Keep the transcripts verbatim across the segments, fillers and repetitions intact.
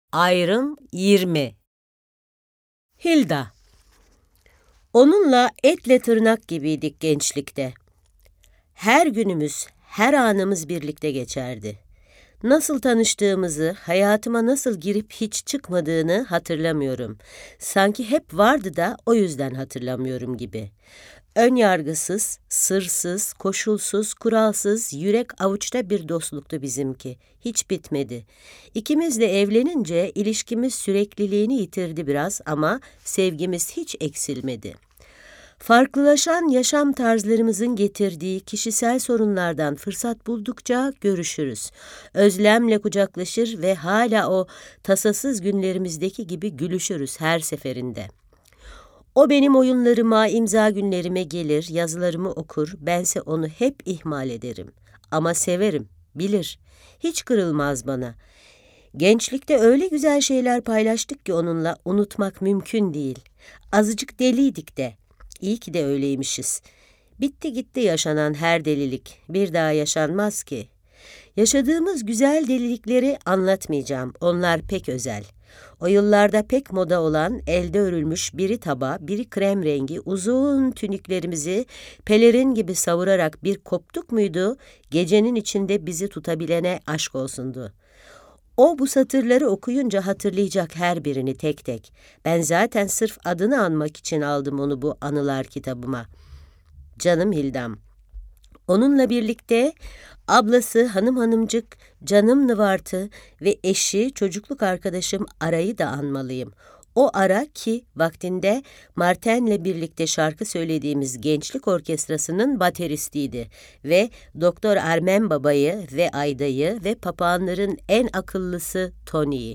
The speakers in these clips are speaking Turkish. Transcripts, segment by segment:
Ayrım yirmi. Hilda. Onunla etle tırnak gibiydik gençlikte. Her günümüz, her anımız birlikte geçerdi. Nasıl tanıştığımızı, hayatıma nasıl girip hiç çıkmadığını hatırlamıyorum. Sanki hep vardı da o yüzden hatırlamıyorum gibi. Ön yargısız, sırsız, koşulsuz, kuralsız, yürek avuçta bir dostluktu bizimki. Hiç bitmedi. İkimiz de evlenince ilişkimiz sürekliliğini yitirdi biraz ama sevgimiz hiç eksilmedi. Farklılaşan yaşam tarzlarımızın getirdiği kişisel sorunlardan fırsat buldukça görüşürüz. Özlemle kucaklaşır ve hala o tasasız günlerimizdeki gibi gülüşürüz her seferinde. O benim oyunlarıma, imza günlerime gelir, yazılarımı okur, bense onu hep ihmal ederim. Ama severim, bilir, hiç kırılmaz bana. Gençlikte öyle güzel şeyler paylaştık ki onunla unutmak mümkün değil. Azıcık deliydik de, iyi ki de öyleymişiz. Bitti gitti yaşanan her delilik, bir daha yaşanmaz ki. Yaşadığımız güzel delilikleri anlatmayacağım, onlar pek özel. O yıllarda pek moda olan elde örülmüş biri taba, biri krem rengi uzun tüniklerimizi pelerin gibi savurarak bir koptuk muydu, gecenin içinde bizi tutabilene aşk olsundu. O bu satırları okuyunca hatırlayacak her birini tek tek. Ben zaten sırf adını anmak için aldım onu bu anılar kitabıma. Canım Hildam. Onunla birlikte ablası hanım hanımcık, canım Nıvartı ve eşi çocukluk arkadaşım Ara'yı da anmalıyım. O Ara ki vaktinde Marten'le birlikte şarkı söylediğimiz gençlik orkestrasının bateristiydi ve Doktor Ermen Baba'yı ve Ayda'yı ve papağanların en akıllısı Tony'yi.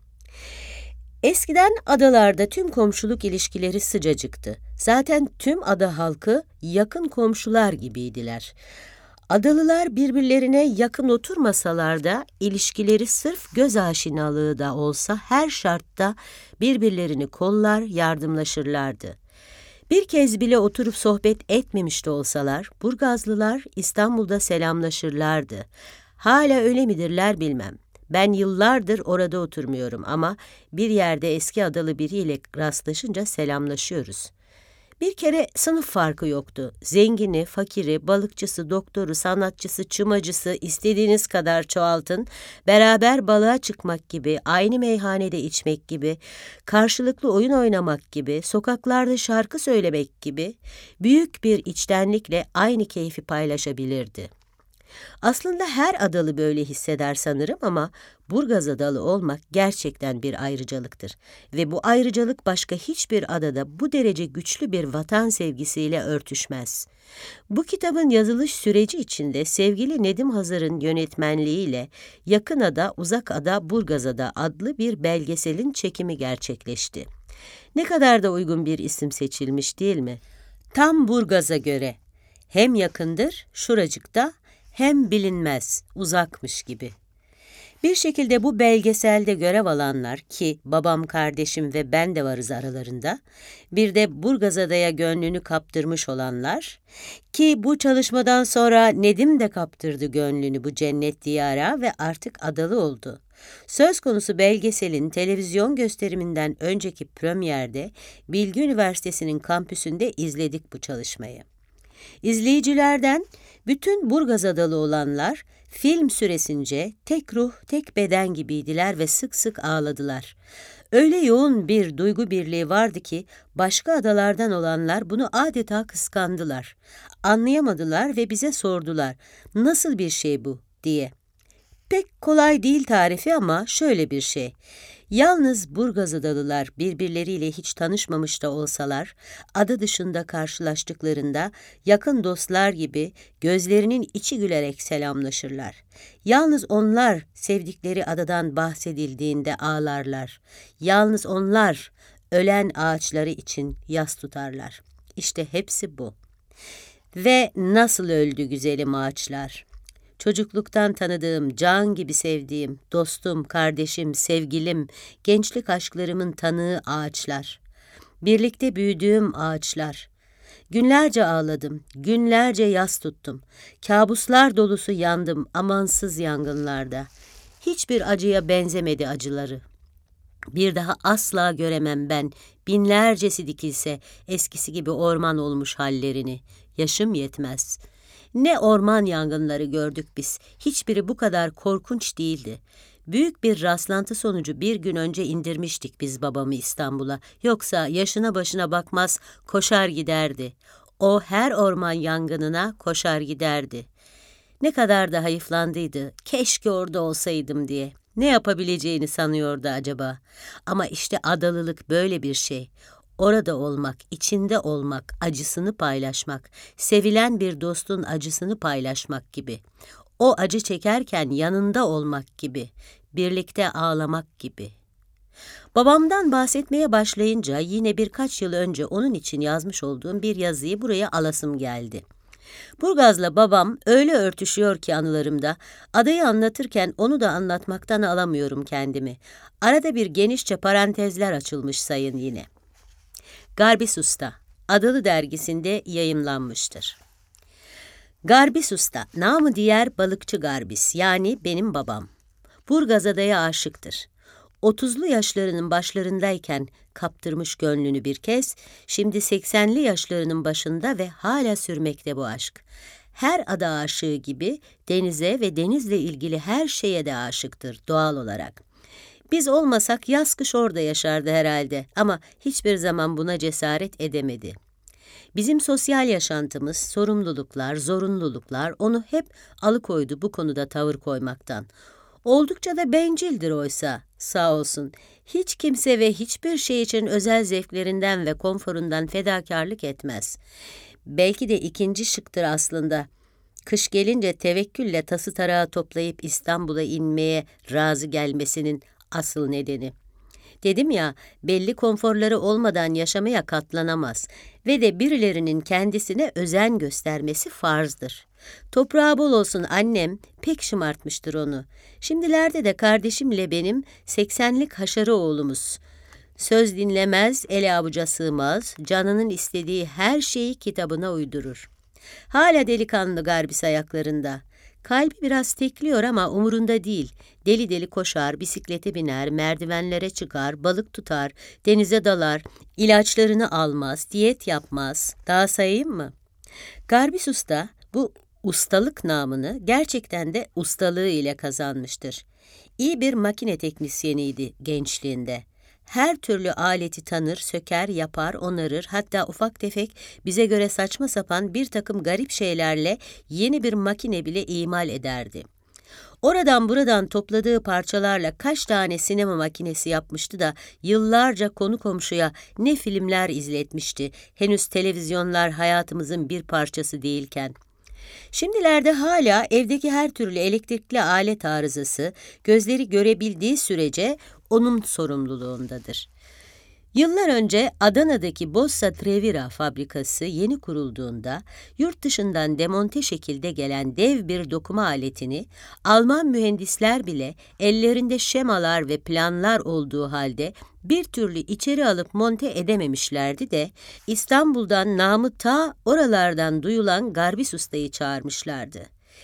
Eskiden adalarda tüm komşuluk ilişkileri sıcacıktı. Zaten tüm ada halkı yakın komşular gibiydiler. Adalılar birbirlerine yakın oturmasalar da ilişkileri sırf göz aşinalığı da olsa her şartta birbirlerini kollar, yardımlaşırlardı. Bir kez bile oturup sohbet etmemiş de olsalar Burgazlılar İstanbul'da selamlaşırlardı. Hala öyle midirler bilmem. Ben yıllardır orada oturmuyorum ama bir yerde eski adalı biriyle rastlaşınca selamlaşıyoruz. Bir kere sınıf farkı yoktu. Zengini, fakiri, balıkçısı, doktoru, sanatçısı, çımacısı istediğiniz kadar çoğaltın. Beraber balığa çıkmak gibi, aynı meyhanede içmek gibi, karşılıklı oyun oynamak gibi, sokaklarda şarkı söylemek gibi büyük bir içtenlikle aynı keyfi paylaşabilirdi. Aslında her adalı böyle hisseder sanırım ama Burgaz adalı olmak gerçekten bir ayrıcalıktır. Ve bu ayrıcalık başka hiçbir adada bu derece güçlü bir vatan sevgisiyle örtüşmez. Bu kitabın yazılış süreci içinde sevgili Nedim Hazar'ın yönetmenliğiyle Yakın Ada, Uzak Ada, Burgaz Ada adlı bir belgeselin çekimi gerçekleşti. Ne kadar da uygun bir isim seçilmiş değil mi? Tam Burgaz'a göre. Hem yakındır, şuracıkta, hem bilinmez, uzakmış gibi. Bir şekilde bu belgeselde görev alanlar ki babam, kardeşim ve ben de varız aralarında, bir de Burgazada'ya gönlünü kaptırmış olanlar ki bu çalışmadan sonra Nedim de kaptırdı gönlünü bu cennet diyara ve artık adalı oldu. Söz konusu belgeselin televizyon gösteriminden önceki premierde Bilgi Üniversitesi'nin kampüsünde izledik bu çalışmayı. İzleyicilerden bütün Burgazadalı olanlar film süresince tek ruh, tek beden gibiydiler ve sık sık ağladılar. Öyle yoğun bir duygu birliği vardı ki başka adalardan olanlar bunu adeta kıskandılar. Anlayamadılar ve bize sordular, nasıl bir şey bu diye. Pek kolay değil tarifi ama şöyle bir şey. Yalnız Burgazadalılar birbirleriyle hiç tanışmamış da olsalar, ada dışında karşılaştıklarında yakın dostlar gibi gözlerinin içi gülerek selamlaşırlar. Yalnız onlar sevdikleri adadan bahsedildiğinde ağlarlar. Yalnız onlar ölen ağaçları için yas tutarlar. İşte hepsi bu. Ve nasıl öldü güzelim ağaçlar? Çocukluktan tanıdığım, can gibi sevdiğim, dostum, kardeşim, sevgilim, gençlik aşklarımın tanığı ağaçlar. Birlikte büyüdüğüm ağaçlar. Günlerce ağladım, günlerce yas tuttum. Kabuslar dolusu yandım amansız yangınlarda. Hiçbir acıya benzemedi acıları. Bir daha asla göremem ben, binlercesi dikilse eskisi gibi orman olmuş hallerini. Yaşım yetmez. Ne orman yangınları gördük biz, hiçbiri bu kadar korkunç değildi. Büyük bir rastlantı sonucu bir gün önce indirmiştik biz babamı İstanbul'a. Yoksa yaşına başına bakmaz, koşar giderdi. O her orman yangınına koşar giderdi. Ne kadar da hayıflandıydı, keşke orada olsaydım diye. Ne yapabileceğini sanıyordu acaba? Ama işte adalılık böyle bir şey. Orada olmak, içinde olmak, acısını paylaşmak, sevilen bir dostun acısını paylaşmak gibi. O acı çekerken yanında olmak gibi, birlikte ağlamak gibi. Babamdan bahsetmeye başlayınca yine birkaç yıl önce onun için yazmış olduğum bir yazıyı buraya alasım geldi. Burgaz'la babam öyle örtüşüyor ki anılarımda, adayı anlatırken onu da anlatmaktan alamıyorum kendimi. Arada bir genişçe parantezler açılmış sayın yine. Garbis Usta, Adalı dergisinde yayımlanmıştır. Garbis Usta, namı diğer balıkçı Garbis, yani benim babam. Burgaz adaya aşıktır. Otuzlu yaşlarının başlarındayken kaptırmış gönlünü bir kez, şimdi seksenli yaşlarının başında ve hala sürmekte bu aşk. Her ada aşığı gibi denize ve denizle ilgili her şeye de aşıktır doğal olarak. Biz olmasak yaz kış orada yaşardı herhalde ama hiçbir zaman buna cesaret edemedi. Bizim sosyal yaşantımız, sorumluluklar, zorunluluklar onu hep alıkoydu bu konuda tavır koymaktan. Oldukça da bencildir oysa, sağ olsun. Hiç kimse ve hiçbir şey için özel zevklerinden ve konforundan fedakarlık etmez. Belki de ikinci şıktır aslında. Kış gelince tevekkülle tası tarağı toplayıp İstanbul'a inmeye razı gelmesinin asıl nedeni. Dedim ya, belli konforları olmadan yaşamaya katlanamaz ve de birilerinin kendisine özen göstermesi farzdır. Toprağı bol olsun annem, pek şımartmıştır onu. Şimdilerde de kardeşimle benim seksenlik haşarı oğlumuz. Söz dinlemez, ele avuca sığmaz, canının istediği her şeyi kitabına uydurur. Hala delikanlı Garbis ayaklarında. Kalbi biraz tekliyor ama umurunda değil. Deli deli koşar, bisiklete biner, merdivenlere çıkar, balık tutar, denize dalar, ilaçlarını almaz, diyet yapmaz. Daha sayayım mı? Garbis Usta bu ustalık namını gerçekten de ustalığı ile kazanmıştır. İyi bir makine teknisyeniydi gençliğinde. Her türlü aleti tanır, söker, yapar, onarır, hatta ufak tefek bize göre saçma sapan bir takım garip şeylerle yeni bir makine bile imal ederdi. Oradan buradan topladığı parçalarla kaç tane sinema makinesi yapmıştı da yıllarca konu komşuya ne filmler izletmişti, henüz televizyonlar hayatımızın bir parçası değilken. Şimdilerde hala evdeki her türlü elektrikli alet arızası, gözleri görebildiği sürece onun sorumluluğundadır. Yıllar önce Adana'daki Bossa Trevira fabrikası yeni kurulduğunda, yurt dışından demonte şekilde gelen dev bir dokuma aletini, Alman mühendisler bile ellerinde şemalar ve planlar olduğu halde bir türlü içeri alıp monte edememişlerdi de, İstanbul'dan namı ta oralardan duyulan Garbis Usta'yı çağırmışlardı.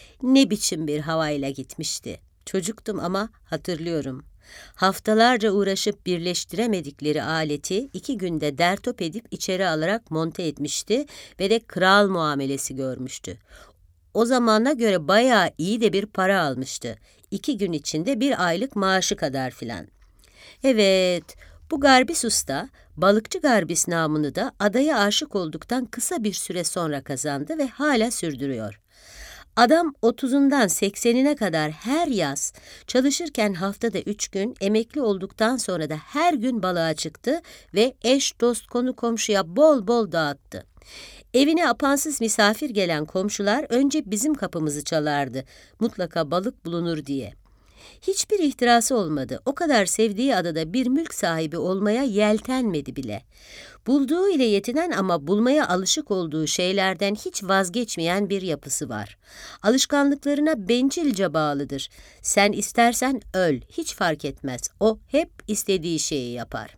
Ne biçim bir havayla gitmişti. Çocuktum ama hatırlıyorum. Haftalarca uğraşıp birleştiremedikleri aleti iki günde dertop edip içeri alarak monte etmişti ve de kral muamelesi görmüştü. O zamana göre bayağı iyi de bir para almıştı. İki gün içinde bir aylık maaşı kadar filan. Evet, bu Garbis Usta, balıkçı Garbis namını da adaya aşık olduktan kısa bir süre sonra kazandı ve hala sürdürüyor. Adam otuzundan seksenine kadar her yaz çalışırken haftada üç gün, emekli olduktan sonra da her gün balığa çıktı ve eş, dost, konu komşuya bol bol dağıttı. Evine apansız misafir gelen komşular önce bizim kapımızı çalardı, mutlaka balık bulunur diye. Hiçbir ihtirası olmadı. O kadar sevdiği adada bir mülk sahibi olmaya yeltenmedi bile. Bulduğu ile yetinen ama bulmaya alışık olduğu şeylerden hiç vazgeçmeyen bir yapısı var. Alışkanlıklarına bencilce bağlıdır. Sen istersen öl, hiç fark etmez. O hep istediği şeyi yapar.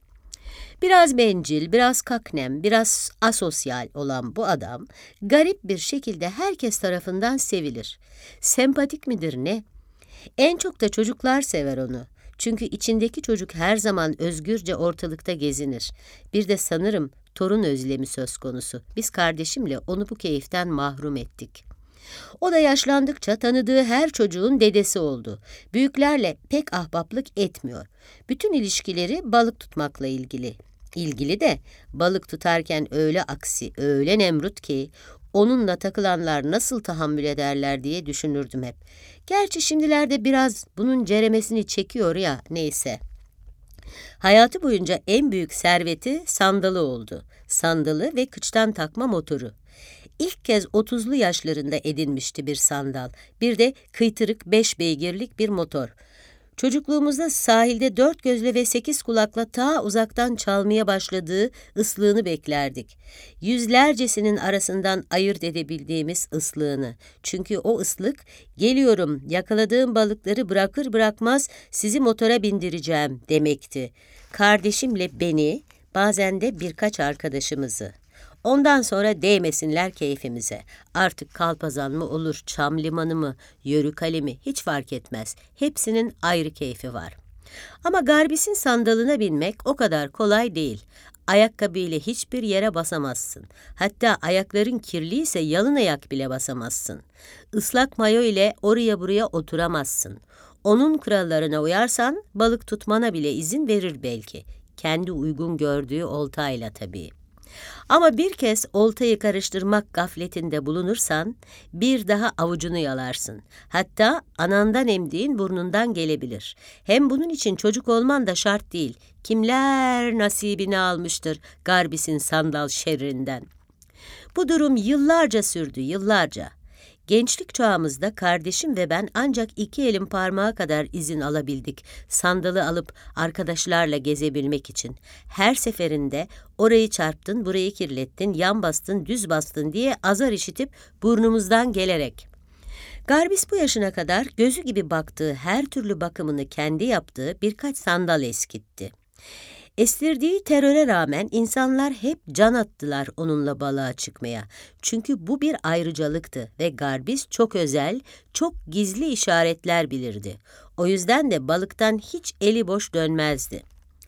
Biraz bencil, biraz kaknem, biraz asosyal olan bu adam, garip bir şekilde herkes tarafından sevilir. Sempatik midir ne? En çok da çocuklar sever onu. Çünkü içindeki çocuk her zaman özgürce ortalıkta gezinir. Bir de sanırım torun özlemi söz konusu. Biz kardeşimle onu bu keyiften mahrum ettik. O da yaşlandıkça tanıdığı her çocuğun dedesi oldu. Büyüklerle pek ahbaplık etmiyor. Bütün ilişkileri balık tutmakla ilgili. İlgili de balık tutarken öyle aksi, öyle nemrut ki onunla takılanlar nasıl tahammül ederler diye düşünürdüm hep. Gerçi şimdilerde biraz bunun ceremesini çekiyor ya, neyse. Hayatı boyunca en büyük serveti sandalı oldu. Sandalı ve kıçtan takma motoru. İlk kez otuzlu yaşlarında edinmişti bir sandal. Bir de kıytırık beş beygirlik bir motor. Çocukluğumuzda sahilde dört gözle ve sekiz kulakla ta uzaktan çalmaya başladığı ıslığını beklerdik. Yüzlercesinin arasından ayırt edebildiğimiz ıslığını. Çünkü o ıslık, geliyorum yakaladığım balıkları bırakır bırakmaz sizi motora bindireceğim demekti. Kardeşimle beni, bazen de birkaç arkadaşımızı. Ondan sonra değmesinler keyfimize. Artık Kalpazan mı olur, Çam Limanı mı, Yörükale mi hiç fark etmez. Hepsinin ayrı keyfi var. Ama Garbis'in sandalına binmek o kadar kolay değil. Ayakkabıyla hiçbir yere basamazsın. Hatta ayakların kirliyse yalın ayak bile basamazsın. Islak mayo ile oraya buraya oturamazsın. Onun kurallarına uyarsan balık tutmana bile izin verir belki. Kendi uygun gördüğü oltayla tabii. Ama bir kez oltayı karıştırmak gafletinde bulunursan, bir daha avucunu yalarsın. Hatta anandan emdiğin burnundan gelebilir. Hem bunun için çocuk olman da şart değil. Kimler nasibini almıştır Garbis'in sandal şerrinden. Bu durum yıllarca sürdü, yıllarca. Gençlik çağımızda kardeşim ve ben ancak iki elin parmağı kadar izin alabildik sandalı alıp arkadaşlarla gezebilmek için. Her seferinde orayı çarptın, burayı kirlettin, yan bastın, düz bastın diye azar işitip burnumuzdan gelerek. Garbis bu yaşına kadar gözü gibi baktığı her türlü bakımını kendi yaptığı birkaç sandal eskitti. Estirdiği teröre rağmen insanlar hep can attılar onunla balığa çıkmaya. Çünkü bu bir ayrıcalıktı ve Garbis çok özel, çok gizli işaretler bilirdi. O yüzden de balıktan hiç eli boş dönmezdi.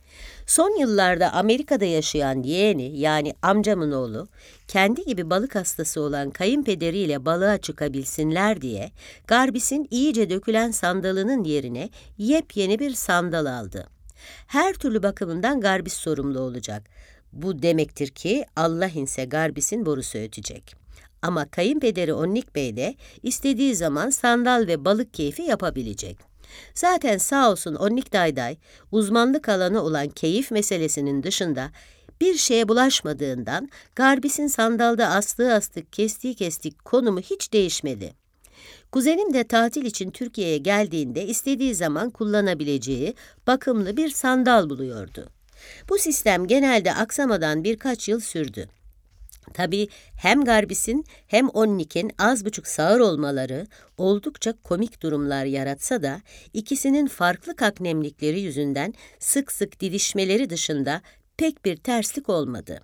Son yıllarda Amerika'da yaşayan yeğeni, yani amcamın oğlu, kendi gibi balık hastası olan kayınpederiyle balığa çıkabilsinler diye Garbis'in iyice dökülen sandalının yerine yepyeni bir sandal aldı. Her türlü bakımından Garbis sorumlu olacak. Bu demektir ki Allah inse Garbis'in borusu ötecek. Ama kayınpederi Onnik Bey de istediği zaman sandal ve balık keyfi yapabilecek. Zaten sağ olsun Onnik Dayday, uzmanlık alanı olan keyif meselesinin dışında bir şeye bulaşmadığından Garbis'in sandalda astığı astık, kestiği kestik konumu hiç değişmedi. Kuzenim de tatil için Türkiye'ye geldiğinde istediği zaman kullanabileceği bakımlı bir sandal buluyordu. Bu sistem genelde aksamadan birkaç yıl sürdü. Tabii hem Garbis'in hem Onnik'in az buçuk sağır olmaları oldukça komik durumlar yaratsa da ikisinin farklı kaknemlikleri yüzünden sık sık didişmeleri dışında pek bir terslik olmadı.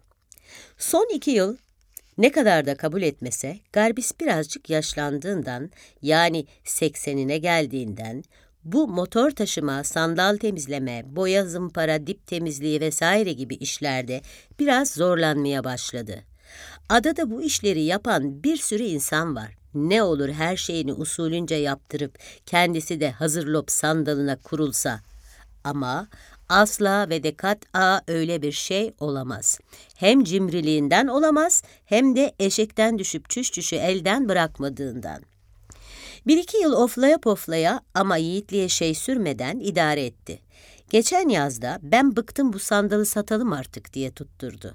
Son iki yıl ne kadar da kabul etmese, Garbis birazcık yaşlandığından, yani seksenine geldiğinden, bu motor taşıma, sandal temizleme, boya zımpara, dip temizliği vesaire gibi işlerde biraz zorlanmaya başladı. Adada bu işleri yapan bir sürü insan var. Ne olur her şeyini usulünce yaptırıp kendisi de hazır lop sandalına kurulsa. Ama asla ve de kat'a öyle bir şey olamaz. Hem cimriliğinden olamaz, hem de eşekten düşüp çüş çüşü elden bırakmadığından. Bir iki yıl oflaya poflaya ama yiğitliğe şey sürmeden idare etti. Geçen yazda ben bıktım bu sandalı satalım artık diye tutturdu.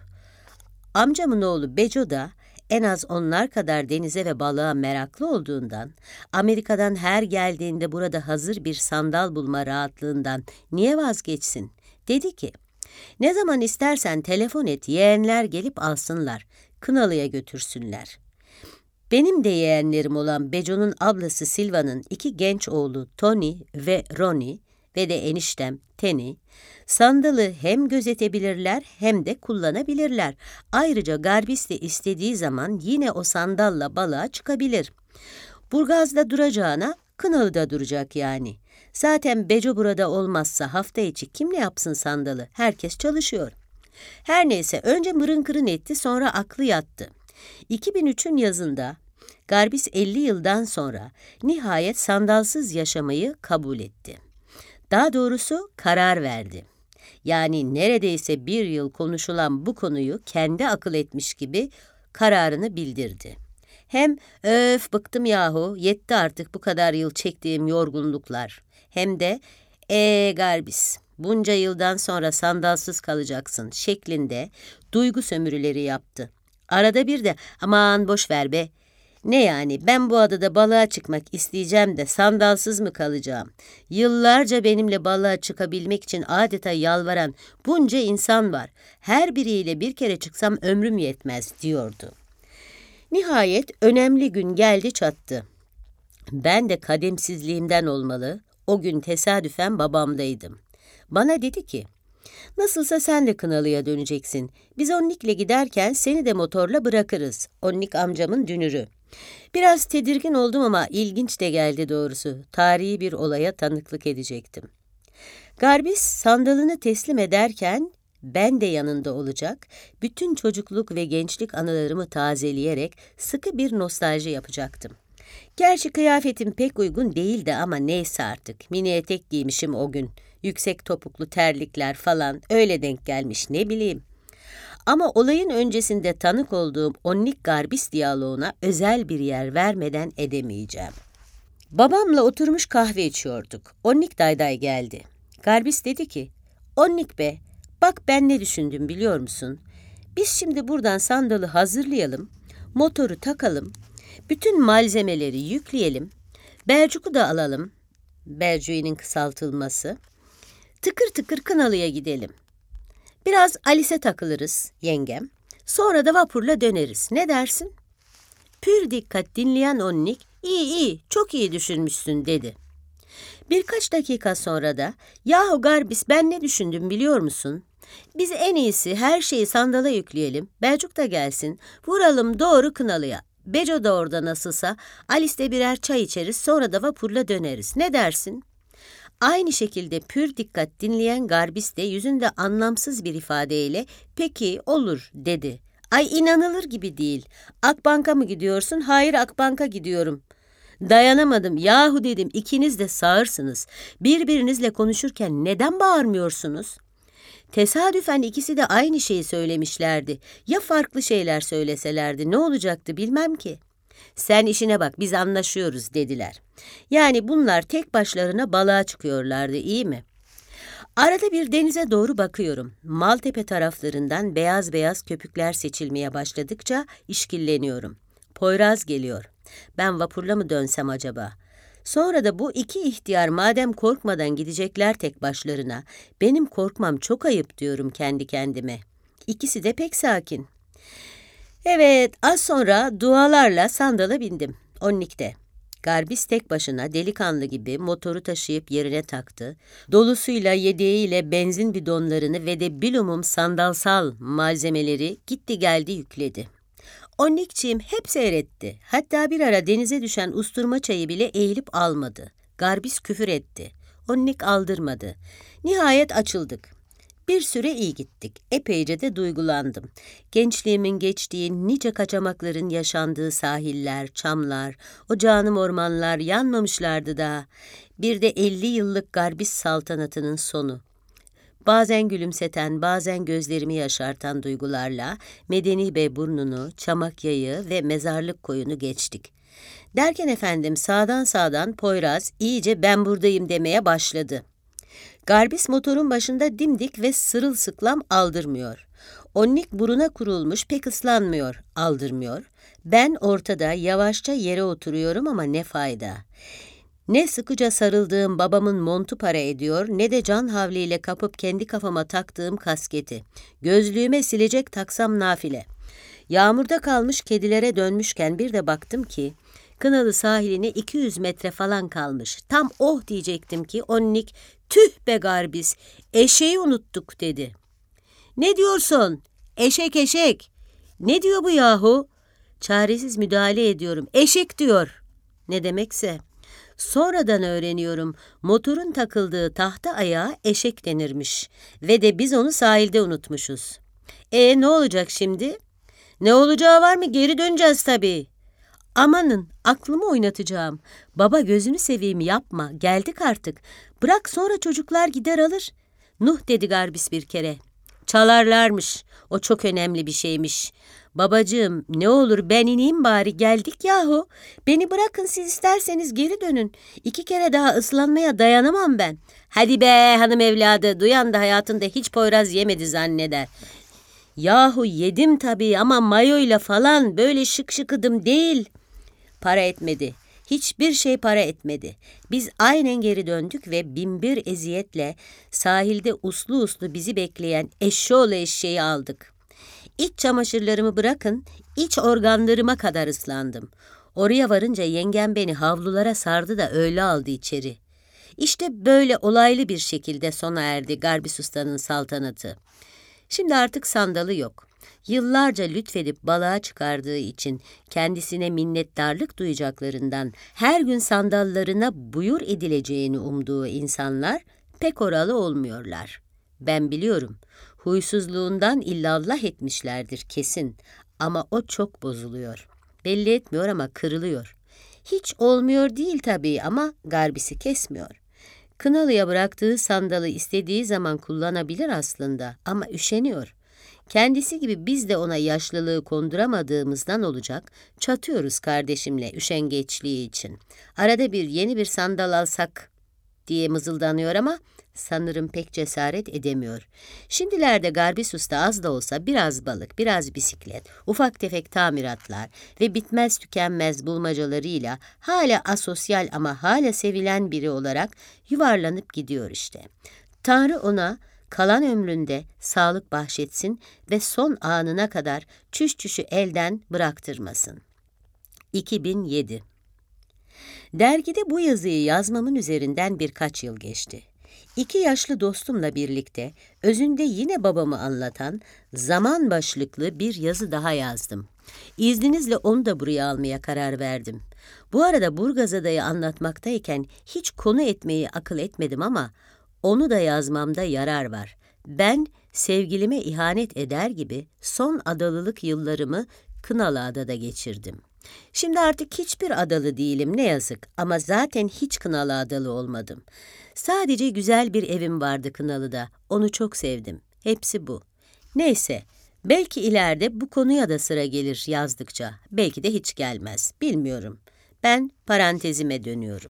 Amcamın oğlu Beco da en az onlar kadar denize ve balığa meraklı olduğundan, Amerika'dan her geldiğinde burada hazır bir sandal bulma rahatlığından niye vazgeçsin? Dedi ki, ne zaman istersen telefon et, yeğenler gelip alsınlar, Kınalı'ya götürsünler. Benim de yeğenlerim olan Beco'nun ablası Silva'nın iki genç oğlu Tony ve Ronnie ve de eniştem Tenny, sandalı hem gözetebilirler hem de kullanabilirler. Ayrıca Garbis de istediği zaman yine o sandalla balığa çıkabilir. Burgaz'da duracağına Kınalı'da duracak yani. Zaten Beco burada olmazsa hafta içi kim ne yapsın sandalı? Herkes çalışıyor. Her neyse önce mırın kırın etti, sonra aklı yattı. iki bin üçün yazında Garbis elli yıldan sonra nihayet sandalsız yaşamayı kabul etti. Daha doğrusu karar verdi. Yani neredeyse bir yıl konuşulan bu konuyu kendi akıl etmiş gibi kararını bildirdi. Hem öf bıktım yahu, yetti artık bu kadar yıl çektiğim yorgunluklar. Hem de ee Garbis, bunca yıldan sonra sandalsız kalacaksın şeklinde duygu sömürüleri yaptı. Arada bir de aman boş ver be. Ne yani, ben bu adada balığa çıkmak isteyeceğim de sandalsız mı kalacağım? Yıllarca benimle balığa çıkabilmek için adeta yalvaran bunca insan var. Her biriyle bir kere çıksam ömrüm yetmez diyordu. Nihayet önemli gün geldi çattı. Ben de kademsizliğimden olmalı, o gün tesadüfen babamdaydım. Bana dedi ki, nasılsa sen de Kınalı'ya döneceksin. Biz Onnik'le giderken seni de motorla bırakırız. Onnik amcamın dünürü. Biraz tedirgin oldum ama ilginç de geldi doğrusu. Tarihi bir olaya tanıklık edecektim. Garbis sandalını teslim ederken ben de yanında olacak, bütün çocukluk ve gençlik anılarımı tazeleyerek sıkı bir nostalji yapacaktım. Gerçi kıyafetim pek uygun değildi ama neyse artık. Mini etek giymişim o gün. Yüksek topuklu terlikler falan öyle denk gelmiş ne bileyim. Ama olayın öncesinde tanık olduğum Onnik-Garbis diyaloğuna özel bir yer vermeden edemeyeceğim. Babamla oturmuş kahve içiyorduk. Onnik dayday geldi. Garbis dedi ki, Onnik be, bak ben ne düşündüm biliyor musun? Biz şimdi buradan sandalı hazırlayalım, motoru takalım, bütün malzemeleri yükleyelim, Belcuk'u da alalım, Belcuk'un kısaltılması, tıkır tıkır Kınalı'ya gidelim. Biraz Alice'e takılırız, yengem. Sonra da vapurla döneriz. Ne dersin? Pür dikkat dinleyen Onnik, iyi iyi, çok iyi düşünmüşsün dedi. Birkaç dakika sonra da, yahu Garbis ben ne düşündüm biliyor musun? Biz en iyisi her şeyi sandala yükleyelim, Belcuk da gelsin, vuralım doğru Kınalı'ya. Beco da orada nasılsa, Alice'de birer çay içeriz, sonra da vapurla döneriz. Ne dersin? Aynı şekilde pür dikkat dinleyen Garbis de yüzünde anlamsız bir ifadeyle peki olur dedi. Ay inanılır gibi değil. Akbank'a mı gidiyorsun? Hayır Akbank'a gidiyorum. Dayanamadım. Yahu dedim ikiniz de sağırsınız. Birbirinizle konuşurken neden bağırmıyorsunuz? Tesadüfen ikisi de aynı şeyi söylemişlerdi. Ya farklı şeyler söyleselerdi ne olacaktı bilmem ki. Sen işine bak biz anlaşıyoruz dediler. Yani bunlar tek başlarına balığa çıkıyorlardı iyi mi? Arada bir denize doğru bakıyorum. Maltepe taraflarından beyaz beyaz köpükler seçilmeye başladıkça işkilleniyorum. Poyraz geliyor. Ben vapurla mı dönsem acaba? Sonra da bu iki ihtiyar madem korkmadan gidecekler tek başlarına, benim korkmam çok ayıp diyorum kendi kendime. İkisi de pek sakin. Evet, az sonra dualarla sandala bindim. Onnik'te. Garbis tek başına delikanlı gibi motoru taşıyıp yerine taktı. Dolusuyla yedeğiyle benzin bidonlarını ve de bilumum sandalsal malzemeleri gitti geldi yükledi. Onnikçiğim hep seyretti. Hatta bir ara denize düşen usturma çayı bile eğilip almadı. Garbis küfür etti. Onnik aldırmadı. Nihayet açıldık. Bir süre iyi gittik. Epeyce de duygulandım. Gençliğimin geçtiği nice kaçamakların yaşandığı sahiller, çamlar, o canım ormanlar yanmamışlardı daha. Bir de elli yıllık Garbis saltanatının sonu. Bazen gülümseten, bazen gözlerimi yaşartan duygularla Medeni Bey burnunu, Çamakya'yı ve Mezarlık koyunu geçtik. Derken efendim sağdan sağdan Poyraz iyice ben buradayım demeye başladı. Garbis motorun başında dimdik ve sırılsıklam aldırmıyor. Onnik buruna kurulmuş pek ıslanmıyor, aldırmıyor. Ben ortada yavaşça yere oturuyorum ama ne fayda. Ne sıkıca sarıldığım babamın montu para ediyor, ne de can havliyle kapıp kendi kafama taktığım kasketi. Gözlüğüme silecek taksam nafile. Yağmurda kalmış kedilere dönmüşken bir de baktım ki, Kınalı sahiline iki yüz metre falan kalmış. Tam oh diyecektim ki Onnik, tüh be Garbis, eşeği unuttuk dedi. Ne diyorsun? Eşek eşek. Ne diyor bu yahu? Çaresiz müdahale ediyorum. Eşek diyor. Ne demekse. Sonradan öğreniyorum, motorun takıldığı tahta ayağa eşek denirmiş ve de biz onu sahilde unutmuşuz. E ne olacak şimdi? Ne olacağı var mı? Geri döneceğiz tabii. Amanın, aklımı oynatacağım. Baba gözünü seveyim yapma, geldik artık. Bırak sonra çocuklar gider alır. Nuh dedi Garbis bir kere. Çalarlarmış, o çok önemli bir şeymiş. Babacığım ne olur ben ineyim bari, geldik yahu. Beni bırakın, siz isterseniz geri dönün. İki kere daha ıslanmaya dayanamam ben. Hadi be hanım evladı, duyan da hayatında hiç poyraz yemedi zanneder. Yahu yedim tabii ama mayoyla falan, böyle şık şıkıdım değil. Para etmedi. Hiçbir şey para etmedi. Biz aynen geri döndük ve binbir eziyetle sahilde uslu uslu bizi bekleyen eşşoğlu eşeği aldık. İç çamaşırlarımı bırakın, iç organlarıma kadar ıslandım. Oraya varınca yengem beni havlulara sardı da öyle aldı içeri. İşte böyle olaylı bir şekilde sona erdi Garbis Usta'nın saltanatı. Şimdi artık sandalı yok. Yıllarca lütfedip balığa çıkardığı için kendisine minnettarlık duyacaklarından her gün sandallarına buyur edileceğini umduğu insanlar pek oralı olmuyorlar. Ben biliyorum, huysuzluğundan illallah etmişlerdir kesin ama o çok bozuluyor. Belli etmiyor ama kırılıyor. Hiç olmuyor değil tabii ama garbisi kesmiyor. Kınalı'ya bıraktığı sandalı istediği zaman kullanabilir aslında ama üşeniyor. Kendisi gibi biz de ona yaşlılığı konduramadığımızdan olacak, çatıyoruz kardeşimle üşengeçliği için. Arada bir yeni bir sandal alsak diye mızıldanıyor ama sanırım pek cesaret edemiyor. Şimdilerde Garbis Usta az da olsa biraz balık, biraz bisiklet, ufak tefek tamiratlar ve bitmez tükenmez bulmacalarıyla hala asosyal ama hala sevilen biri olarak yuvarlanıp gidiyor işte. Tanrı ona kalan ömründe sağlık bahşetsin ve son anına kadar çüş çüşü elden bıraktırmasın. iki bin yedi. Dergide bu yazıyı yazmamın üzerinden birkaç yıl geçti. İki yaşlı dostumla birlikte özünde yine babamı anlatan zaman başlıklı bir yazı daha yazdım. İzninizle onu da buraya almaya karar verdim. Bu arada Burgazada'yı anlatmaktayken hiç konu etmeyi akıl etmedim ama onu da yazmamda yarar var. Ben sevgilime ihanet eder gibi son adalılık yıllarımı Kınalıada'da geçirdim. Şimdi artık hiçbir adalı değilim ne yazık ama zaten hiç Kınalı adalı olmadım. Sadece güzel bir evim vardı Kınalı'da, onu çok sevdim. Hepsi bu. Neyse, belki ileride bu konuya da sıra gelir yazdıkça, belki de hiç gelmez, bilmiyorum. Ben parantezime dönüyorum.